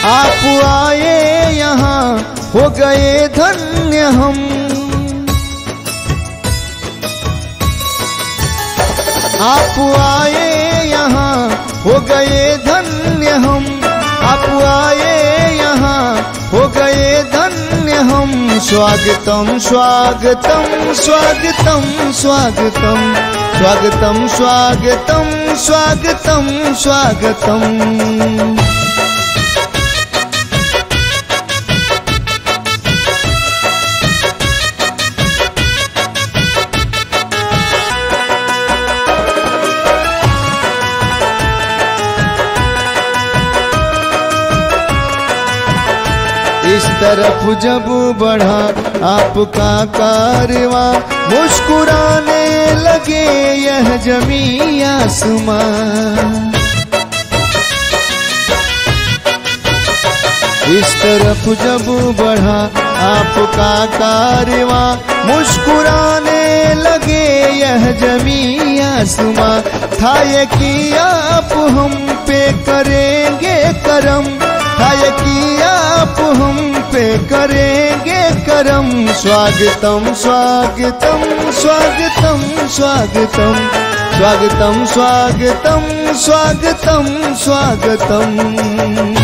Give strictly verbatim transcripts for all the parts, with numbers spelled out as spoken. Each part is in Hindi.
आप आए यहाँ हो गए धन्य हम। आप आए यहाँ हो गए धन्य हम। आप आए यहाँ हो गए धन्य हम। स्वागतम स्वागतम स्वागतम स्वागतम स्वागतम स्वागतम स्वागतम स्वागतम। इस तरफ जब बढ़ा आपका कारवां, मुस्कुराने लगे यह जमी आसमां। इस तरफ जब बढ़ा आपका कारवां, मुस्कुराने लगे यह जमी आसमां। था ये कि आप हम पे करेंगे करम, था ये कि आप हम पे करेंगे करम। स्वागतम स्वागतम स्वागतम स्वागतम स्वागतम स्वागतम स्वागतम स्वागतम।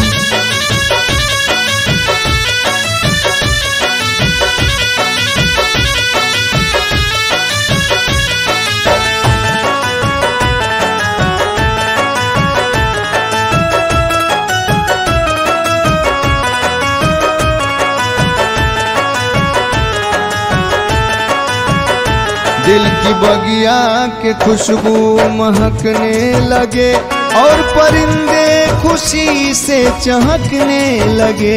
दिल की बगिया के खुशबू महकने लगे और परिंदे खुशी से चहकने लगे।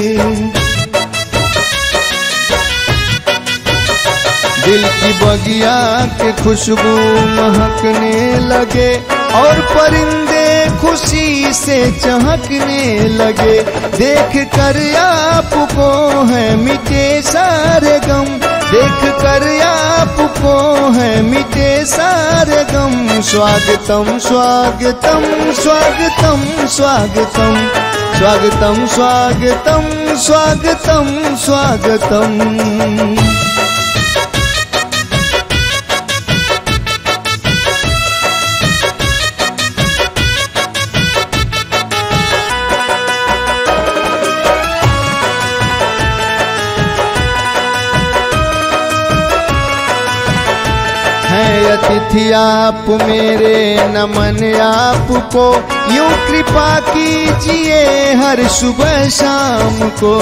दिल की बगिया के खुशबू महकने लगे और परिंदे खुशी से चहकने लगे। देख कर आपको है मिटे सारे गम, देख कर आपको है मिटे सारे गम। स्वागतम स्वागतम स्वागतम स्वागतम स्वागतम स्वागतम स्वागतम स्वागतम। अतिथि आप मेरे नमन आपको, यूं कृपा कीजिए हर सुबह शाम को।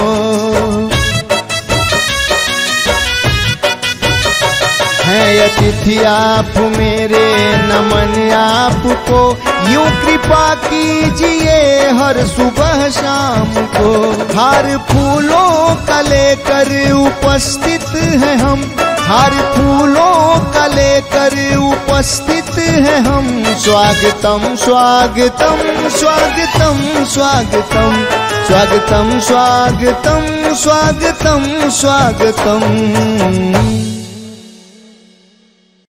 है अतिथि आप मेरे नमन आपको, यूं कृपा कीजिए हर सुबह शाम को। हार फूलों का लेकर उपस्थित है हम, हार फूलों का लेकर उपस्थित है हम। स्वागतम स्वागतम स्वागतम स्वागतम स्वागतम स्वागतम स्वागतम स्वागतम।